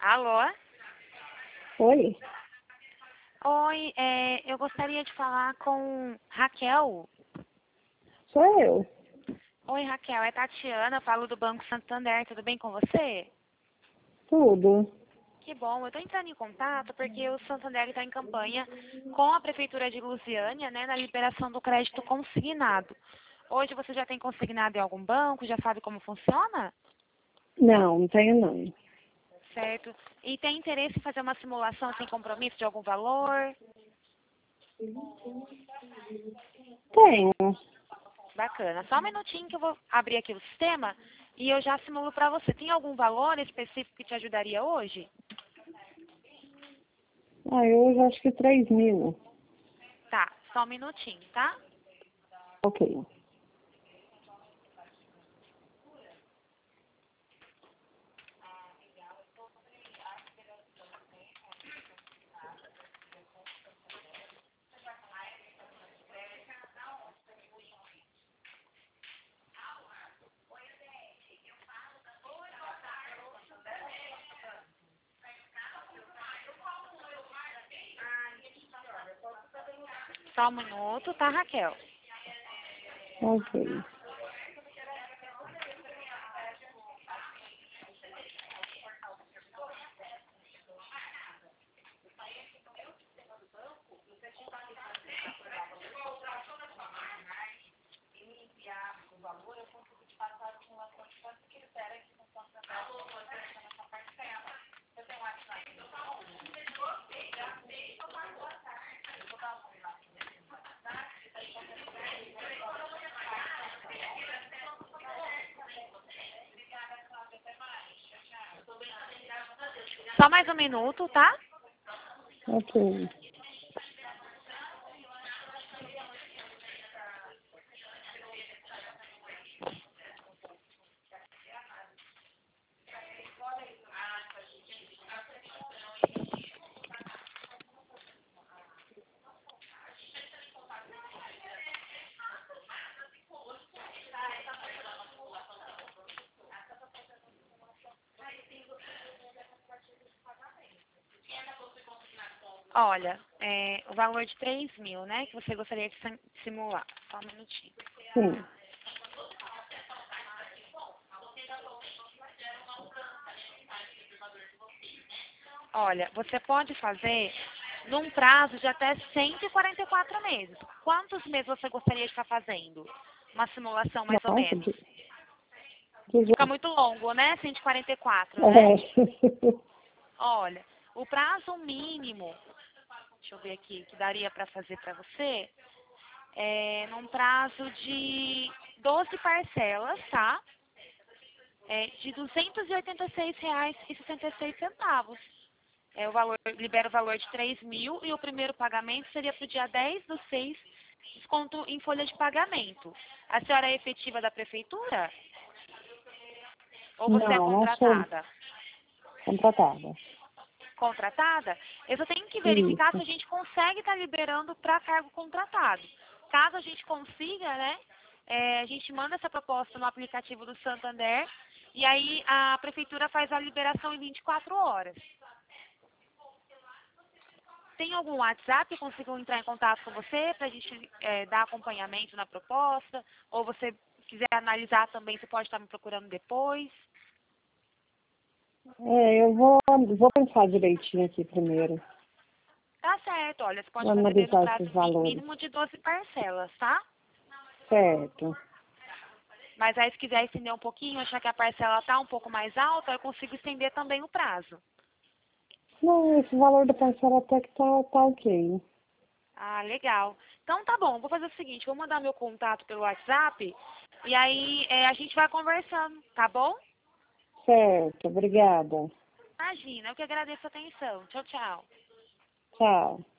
Alô? Oi, Oi, eu gostaria de falar com Raquel. sou eu. Oi, Raquel, é Tatiana, falo do Banco Santander, tudo bem com você? Tudo. Que bom, eu estou entrando em contato porque o Santander está em campanha com a Prefeitura de Lusiânia, né, na liberação do crédito consignado. Hoje você já tem consignado em algum banco, já sabe como funciona? Não tenho não. Certo. E tem interesse em fazer uma simulação sem compromisso de algum valor? Tenho. Bacana. Só um minutinho que eu vou abrir aqui o sistema e eu já simulo para você. Tem algum valor específico que te ajudaria hoje? Eu já acho que 3.000. Tá, só um minutinho, tá? Ok. Só um minuto, tá, Raquel? Ok. Só mais um minuto, tá? Ok. Olha, o valor de 3.000, né, que você gostaria de simular. Só um minutinho. Sim. Olha, você pode fazer num prazo de até 144 meses. Quantos meses você gostaria de estar fazendo? Uma simulação mais ou Nossa, menos. 18. Fica muito longo, né? 144, né? Olha, o prazo mínimo, deixa eu ver aqui, que daria para fazer para você, num prazo de 12 parcelas, tá? De R$ 286,66. O valor, libera o valor de 3.000 e o primeiro pagamento seria para o dia 10/6, desconto em folha de pagamento. A senhora é efetiva da prefeitura? Ou você é Não, não sou contratada? contratada. Contratada? Eu só tenho que verificar se Isso. a gente consegue estar liberando para cargo contratado. Caso a gente consiga, né, a gente manda essa proposta no aplicativo do Santander e aí a prefeitura faz a liberação em 24 horas. Tem algum WhatsApp que eu consiga entrar em contato com você para a gente dar acompanhamento na proposta? Ou você quiser analisar também, você pode estar me procurando depois? Eu vou pensar direitinho aqui primeiro. Tá certo, olha, você pode Vou fazer no analisar prazo esses valores. mínimo de 12 parcelas, tá? Certo. Mas aí se quiser estender um pouquinho, achar que a parcela tá um pouco mais alta, eu consigo estender também o prazo. Não, esse valor da parcela até que tá ok. Ah, legal. Então tá bom, vou fazer o seguinte, vou mandar meu contato pelo WhatsApp e aí a gente vai conversando, tá bom? Certo, obrigada. Imagina, eu que agradeço a atenção. Tchau, tchau. Tchau.